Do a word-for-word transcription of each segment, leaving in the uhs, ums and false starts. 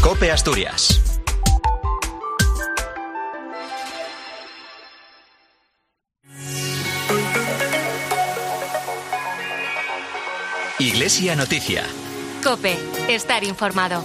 COPE Asturias. Iglesia Noticia. COPE, estar informado.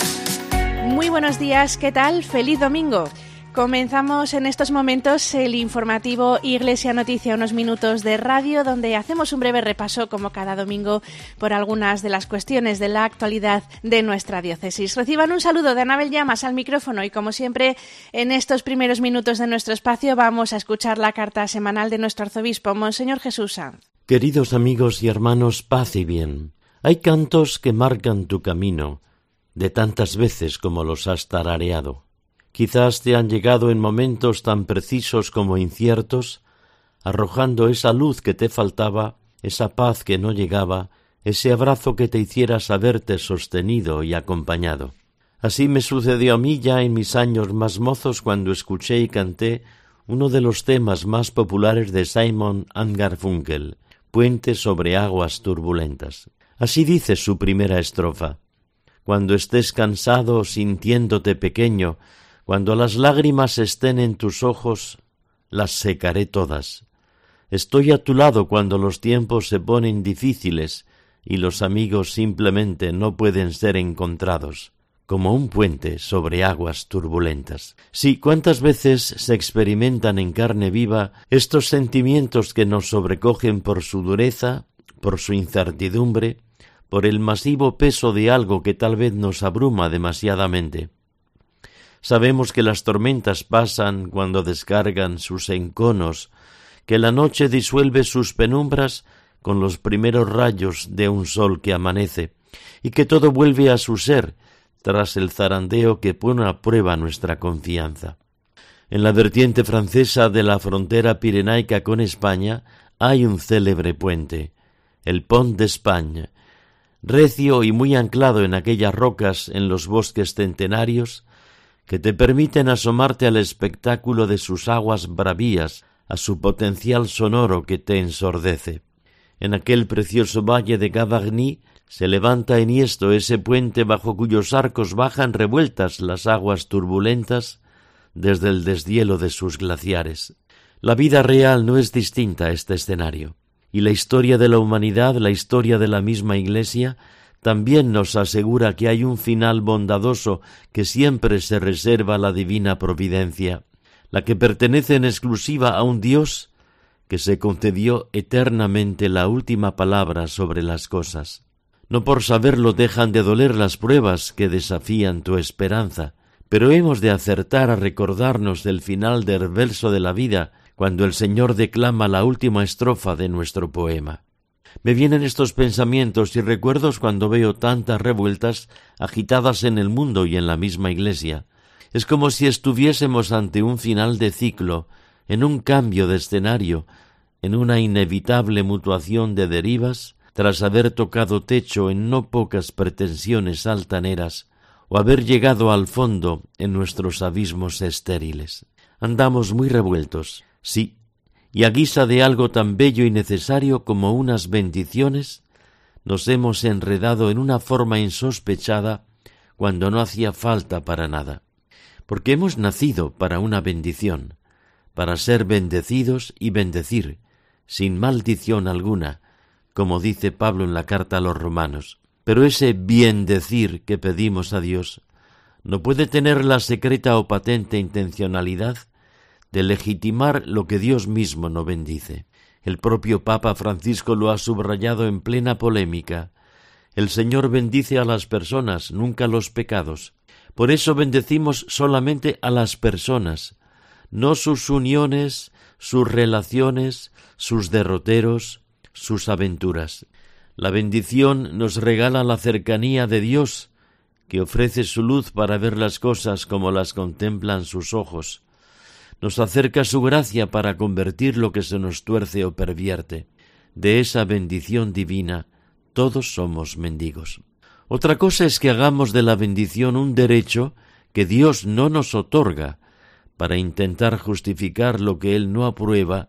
Muy buenos días, ¿qué tal? ¡Feliz domingo! Comenzamos en estos momentos el informativo Iglesia Noticia, unos minutos de radio donde hacemos un breve repaso, como cada domingo, por algunas de las cuestiones de la actualidad de nuestra diócesis. Reciban un saludo de Anabel Llamas al micrófono y, como siempre, en estos primeros minutos de nuestro espacio vamos a escuchar la carta semanal de nuestro arzobispo, Monseñor Jesús Sanz. Queridos amigos y hermanos, paz y bien. Hay cantos que marcan tu camino, de tantas veces como los has tarareado. Quizás te han llegado en momentos tan precisos como inciertos, arrojando esa luz que te faltaba, esa paz que no llegaba, ese abrazo que te hiciera saberte sostenido y acompañado. Así me sucedió a mí ya en mis años más mozos cuando escuché y canté uno de los temas más populares de Simon and Garfunkel, Puente sobre aguas turbulentas. Así dice su primera estrofa. Cuando estés cansado, sintiéndote pequeño, cuando las lágrimas estén en tus ojos, las secaré todas. Estoy a tu lado cuando los tiempos se ponen difíciles y los amigos simplemente no pueden ser encontrados, como un puente sobre aguas turbulentas. Sí, ¿cuántas veces se experimentan en carne viva estos sentimientos que nos sobrecogen por su dureza, por su incertidumbre, por el masivo peso de algo que tal vez nos abruma demasiadamente? Sabemos que las tormentas pasan cuando descargan sus enconos, que la noche disuelve sus penumbras con los primeros rayos de un sol que amanece, y que todo vuelve a su ser tras el zarandeo que pone a prueba nuestra confianza. En la vertiente francesa de la frontera pirenaica con España hay un célebre puente, el Pont d'Espagne, recio y muy anclado en aquellas rocas en los bosques centenarios que te permiten asomarte al espectáculo de sus aguas bravías, a su potencial sonoro que te ensordece. En aquel precioso valle de Gavarnie se levanta enhiesto ese puente bajo cuyos arcos bajan revueltas las aguas turbulentas desde el deshielo de sus glaciares. La vida real no es distinta a este escenario, y la historia de la humanidad, la historia de la misma Iglesia, también nos asegura que hay un final bondadoso que siempre se reserva a la divina providencia, la que pertenece en exclusiva a un Dios que se concedió eternamente la última palabra sobre las cosas. No por saberlo dejan de doler las pruebas que desafían tu esperanza, pero hemos de acertar a recordarnos del final del verso de la vida cuando el Señor declama la última estrofa de nuestro poema. Me vienen estos pensamientos y recuerdos cuando veo tantas revueltas agitadas en el mundo y en la misma Iglesia. Es como si estuviésemos ante un final de ciclo, en un cambio de escenario, en una inevitable mutuación de derivas, tras haber tocado techo en no pocas pretensiones altaneras, o haber llegado al fondo en nuestros abismos estériles. Andamos muy revueltos, sí, y a guisa de algo tan bello y necesario como unas bendiciones, nos hemos enredado en una forma insospechada cuando no hacía falta para nada. Porque hemos nacido para una bendición, para ser bendecidos y bendecir, sin maldición alguna, como dice Pablo en la carta a los romanos. Pero ese bien decir que pedimos a Dios no puede tener la secreta o patente intencionalidad de legitimar lo que Dios mismo no bendice. El propio Papa Francisco lo ha subrayado en plena polémica. El Señor bendice a las personas, nunca los pecados. Por eso bendecimos solamente a las personas, no sus uniones, sus relaciones, sus derroteros, sus aventuras. La bendición nos regala la cercanía de Dios, que ofrece su luz para ver las cosas como las contemplan sus ojos. Nos acerca su gracia para convertir lo que se nos tuerce o pervierte. De esa bendición divina, todos somos mendigos. Otra cosa es que hagamos de la bendición un derecho que Dios no nos otorga para intentar justificar lo que Él no aprueba,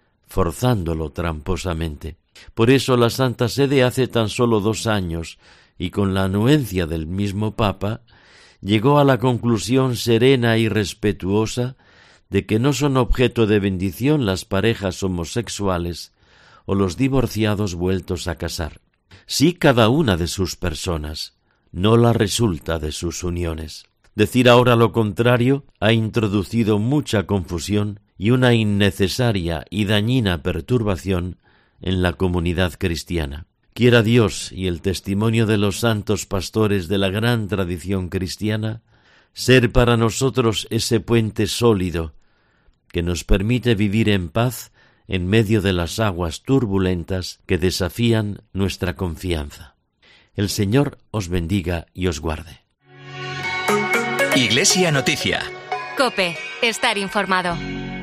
forzándolo tramposamente. Por eso la Santa Sede hace tan solo dos años, y con la anuencia del mismo Papa, llegó a la conclusión serena y respetuosa de que no son objeto de bendición las parejas homosexuales o los divorciados vueltos a casar. Sí cada una de sus personas, no la resulta de sus uniones. Decir ahora lo contrario ha introducido mucha confusión y una innecesaria y dañina perturbación en la comunidad cristiana. Quiera Dios y el testimonio de los santos pastores de la gran tradición cristiana ser para nosotros ese puente sólido que nos permite vivir en paz en medio de las aguas turbulentas que desafían nuestra confianza. El Señor os bendiga y os guarde. Iglesia Noticia. COPE. Estar informado.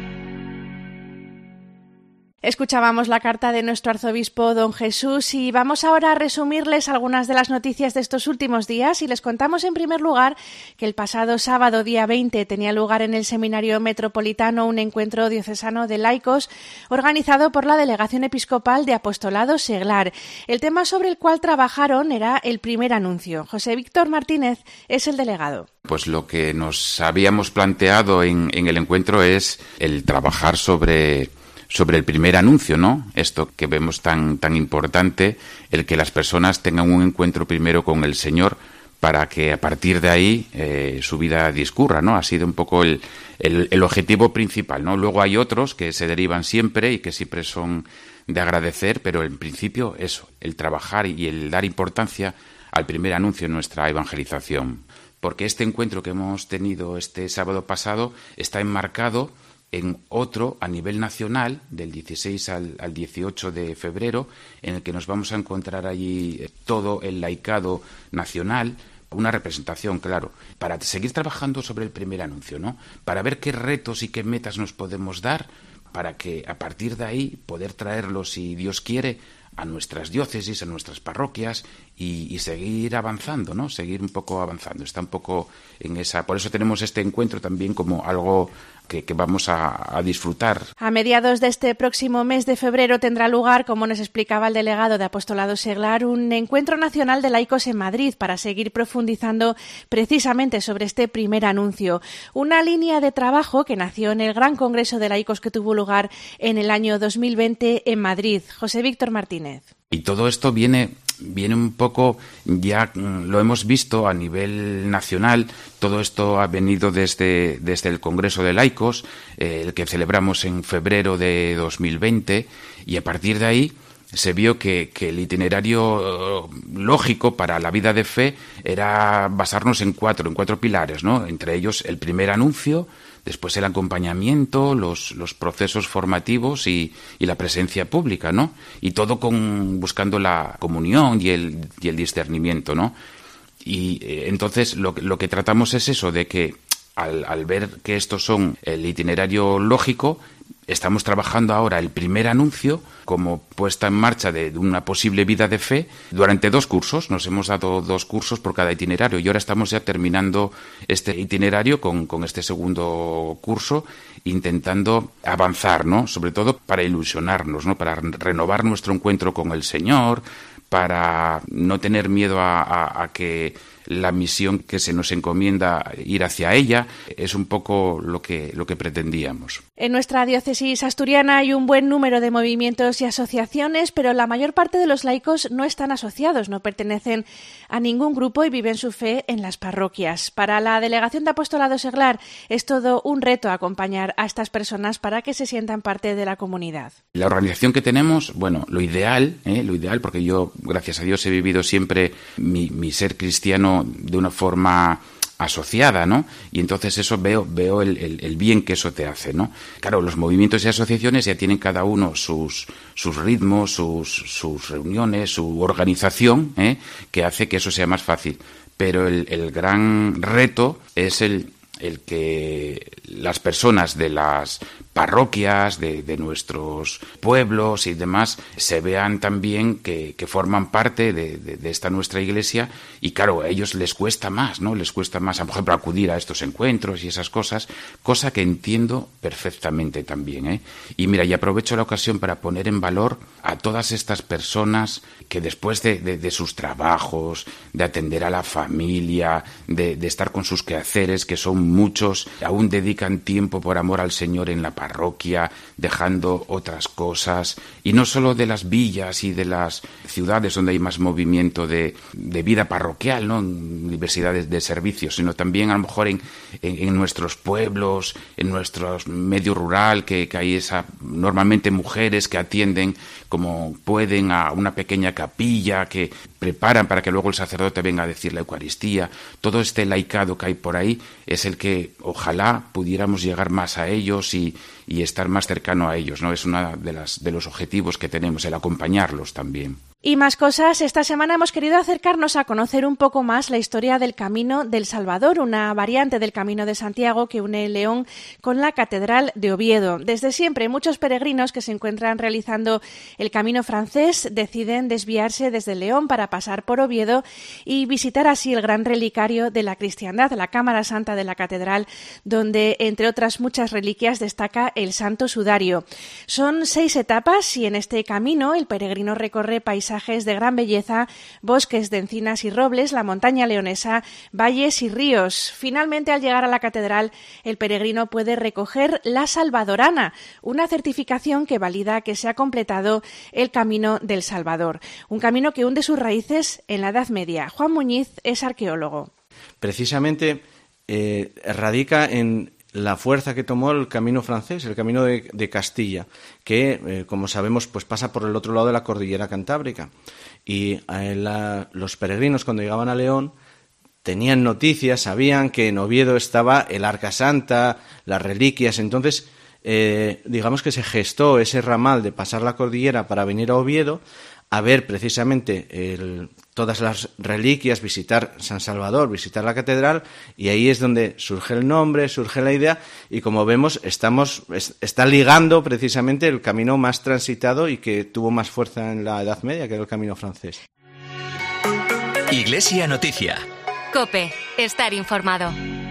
Escuchábamos la carta de nuestro arzobispo don Jesús y vamos ahora a resumirles algunas de las noticias de estos últimos días y les contamos en primer lugar que el pasado sábado día veinte tenía lugar en el Seminario Metropolitano un encuentro diocesano de laicos organizado por la Delegación Episcopal de Apostolado Seglar. El tema sobre el cual trabajaron era el primer anuncio. José Víctor Martínez es el delegado. Pues lo que nos habíamos planteado en, en el encuentro es el trabajar sobre... sobre el primer anuncio, ¿no? Esto que vemos tan tan importante, el que las personas tengan un encuentro primero con el Señor para que a partir de ahí eh, su vida discurra, ¿no? Ha sido un poco el, el, el objetivo principal, ¿no? Luego hay otros que se derivan siempre y que siempre son de agradecer, pero en principio eso, el trabajar y el dar importancia al primer anuncio en nuestra evangelización. Porque este encuentro que hemos tenido este sábado pasado está enmarcado en otro a nivel nacional del dieciséis al, al dieciocho de febrero, en el que nos vamos a encontrar allí todo el laicado nacional, una representación, claro, para seguir trabajando sobre el primer anuncio, ¿no? Para ver qué retos y qué metas nos podemos dar, para que a partir de ahí poder traerlos, si Dios quiere, a nuestras diócesis, a nuestras parroquias y, y seguir avanzando, ¿no? Seguir un poco avanzando. Está un poco en esa... Por eso tenemos este encuentro también como algo que, que vamos a, a disfrutar. A mediados de este próximo mes de febrero tendrá lugar, como nos explicaba el delegado de Apostolado Seglar, un encuentro nacional de laicos en Madrid para seguir profundizando precisamente sobre este primer anuncio. Una línea de trabajo que nació en el Gran Congreso de Laicos que tuvo lugar en el año dos mil veinte en Madrid. José Víctor Martínez. Y todo esto viene... viene un poco, ya lo hemos visto a nivel nacional, todo esto ha venido desde, desde el Congreso de Laicos, eh, el que celebramos en febrero de dos mil veinte, y a partir de ahí se vio que, que el itinerario lógico para la vida de fe era basarnos en cuatro, en cuatro pilares, ¿no? Entre ellos el primer anuncio, después el acompañamiento, los, los procesos formativos y, y la presencia pública, ¿no? Y todo con buscando la comunión y el, y el discernimiento, ¿no? Y eh, entonces lo, lo que tratamos es eso, de que al, al ver que estos son el itinerario lógico, estamos trabajando ahora el primer anuncio como puesta en marcha de una posible vida de fe durante dos cursos. Nos hemos dado dos cursos por cada itinerario y ahora estamos ya terminando este itinerario con, con este segundo curso, intentando avanzar, ¿no? Sobre todo para ilusionarnos, ¿no? Para renovar nuestro encuentro con el Señor, para no tener miedo a, a, a que la misión que se nos encomienda ir hacia ella es un poco lo que, lo que pretendíamos. En nuestra diócesis asturiana hay un buen número de movimientos y asociaciones, pero la mayor parte de los laicos no están asociados, no pertenecen a ningún grupo y viven su fe en las parroquias. Para la Delegación de Apostolado Seglar es todo un reto acompañar a estas personas para que se sientan parte de la comunidad. La organización que tenemos, bueno, lo ideal, ¿eh? lo ideal, porque yo, gracias a Dios, he vivido siempre mi, mi ser cristiano de una forma asociada, ¿no? Y entonces eso veo veo el, el, el bien que eso te hace, ¿no? Claro, los movimientos y asociaciones ya tienen cada uno sus sus ritmos, sus sus reuniones, su organización, ¿eh? Que hace que eso sea más fácil. Pero el, el gran reto es el el que las personas de las parroquias, de, de nuestros pueblos y demás, se vean también que, que forman parte de, de, de esta nuestra iglesia, y claro, a ellos les cuesta más, ¿no? Les cuesta más, por ejemplo, acudir a estos encuentros y esas cosas, cosa que entiendo perfectamente también, ¿eh? Y mira, y aprovecho la ocasión para poner en valor a todas estas personas que después de, de, de sus trabajos, de atender a la familia, de, de estar con sus quehaceres, que son muchos, aún dedican tiempo por amor al Señor en la parroquia, dejando otras cosas, y no solo de las villas y de las ciudades donde hay más movimiento de, de vida parroquial, ¿no? En diversidades de servicios, sino también a lo mejor en, en, en nuestros pueblos, en nuestro medio rural, que, que hay esa, normalmente mujeres que atienden como pueden a una pequeña capilla, que preparan para que luego el sacerdote venga a decir la Eucaristía. Todo este laicado que hay por ahí es el que ojalá pudiéramos llegar más a ellos y, y estar más cercano a ellos, ¿no? Es uno de, las, de los objetivos que tenemos, el acompañarlos también. Y más cosas, esta semana hemos querido acercarnos a conocer un poco más la historia del Camino del Salvador, una variante del Camino de Santiago que une León con la Catedral de Oviedo. Desde siempre, muchos peregrinos que se encuentran realizando el Camino francés deciden desviarse desde León para pasar por Oviedo y visitar así el gran relicario de la cristiandad, la Cámara Santa de la Catedral, donde, entre otras muchas reliquias, destaca el Santo Sudario. Son seis etapas y en este camino el peregrino recorre paisajes de gran belleza, bosques de encinas y robles, la montaña leonesa, valles y ríos. Finalmente, al llegar a la catedral, el peregrino puede recoger la Salvadorana, una certificación que valida que se ha completado el Camino del Salvador, un camino que hunde sus raíces en la Edad Media. Juan Muñiz es arqueólogo. Precisamente eh, radica en la fuerza que tomó el camino francés, el camino de, de Castilla, que, eh, como sabemos, pues pasa por el otro lado de la cordillera cantábrica. Y eh, la, los peregrinos, cuando llegaban a León, tenían noticias, sabían que en Oviedo estaba el Arca Santa, las reliquias. Entonces, eh, digamos que se gestó ese ramal de pasar la cordillera para venir a Oviedo a ver precisamente el, todas las reliquias, visitar San Salvador, visitar la catedral, y ahí es donde surge el nombre, surge la idea, y como vemos estamos está ligando precisamente el camino más transitado y que tuvo más fuerza en la Edad Media, que era el camino francés. Iglesia Noticia. COPE, estar informado.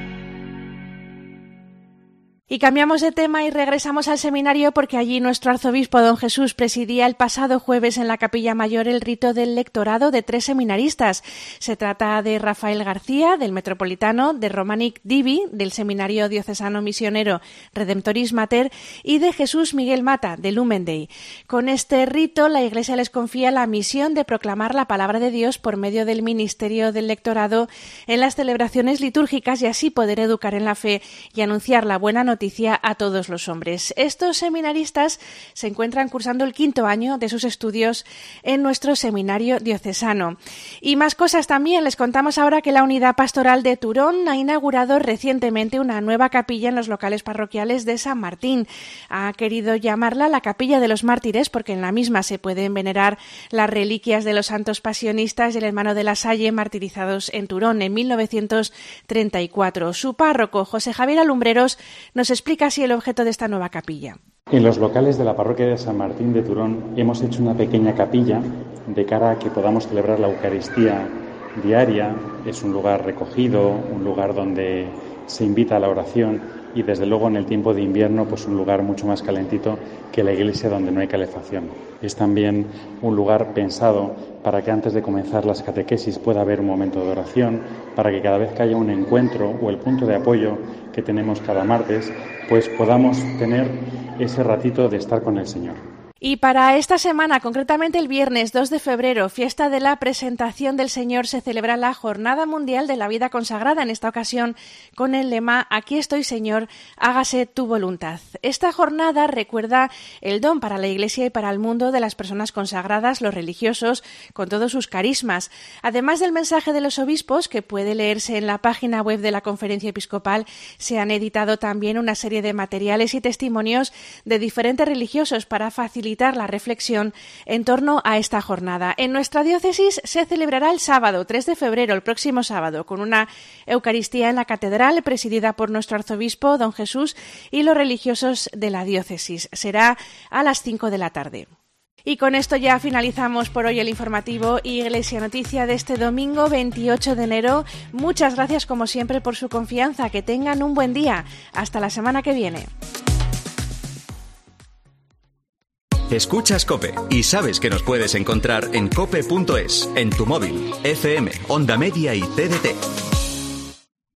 Y cambiamos de tema y regresamos al seminario porque allí nuestro arzobispo don Jesús presidía el pasado jueves en la Capilla Mayor el rito del lectorado de tres seminaristas. Se trata de Rafael García, del Metropolitano, de Romanic Divi, del Seminario Diocesano Misionero Redemptoris Mater, y de Jesús Miguel Mata, de Lumen Dei. Con este rito, la Iglesia les confía la misión de proclamar la palabra de Dios por medio del ministerio del lectorado en las celebraciones litúrgicas y así poder educar en la fe y anunciar la buena noticia noticia a todos los hombres. Estos seminaristas se encuentran cursando el quinto año de sus estudios en nuestro seminario diocesano. Y más cosas también. Les contamos ahora que la Unidad Pastoral de Turón ha inaugurado recientemente una nueva capilla en los locales parroquiales de San Martín. Ha querido llamarla la Capilla de los Mártires porque en la misma se pueden venerar las reliquias de los santos pasionistas y el hermano de la Salle martirizados en Turón en mil novecientos treinta y cuatro. Su párroco, José Javier Alumbreros, nos explica así el objeto de esta nueva capilla. En los locales de la parroquia de San Martín de Turón hemos hecho una pequeña capilla de cara a que podamos celebrar la Eucaristía diaria. Es un lugar recogido, un lugar donde se invita a la oración y desde luego en el tiempo de invierno pues un lugar mucho más calentito que la iglesia donde no hay calefacción. Es también un lugar pensado para que antes de comenzar las catequesis pueda haber un momento de oración, para que cada vez que haya un encuentro o el punto de apoyo que tenemos cada martes, pues podamos tener ese ratito de estar con el Señor. Y para esta semana, concretamente el viernes dos de febrero, fiesta de la Presentación del Señor, se celebra la Jornada Mundial de la Vida Consagrada, en esta ocasión con el lema «Aquí estoy, Señor, hágase tu voluntad». Esta jornada recuerda el don para la Iglesia y para el mundo de las personas consagradas, los religiosos, con todos sus carismas. Además del mensaje de los obispos, que puede leerse en la página web de la Conferencia Episcopal, se han editado también una serie de materiales y testimonios de diferentes religiosos para facilitar facilitar la reflexión en torno a esta jornada. En nuestra diócesis se celebrará el sábado, tres de febrero, el próximo sábado, con una Eucaristía en la Catedral presidida por nuestro arzobispo, don Jesús, y los religiosos de la diócesis. Será a las cinco de la tarde. Y con esto ya finalizamos por hoy el informativo Iglesia Noticia de este domingo veintiocho de enero. Muchas gracias como siempre por su confianza. Que tengan un buen día. Hasta la semana que viene. Escuchas COPE y sabes que nos puedes encontrar en cope punto es, en tu móvil, F M, Onda Media y T D T.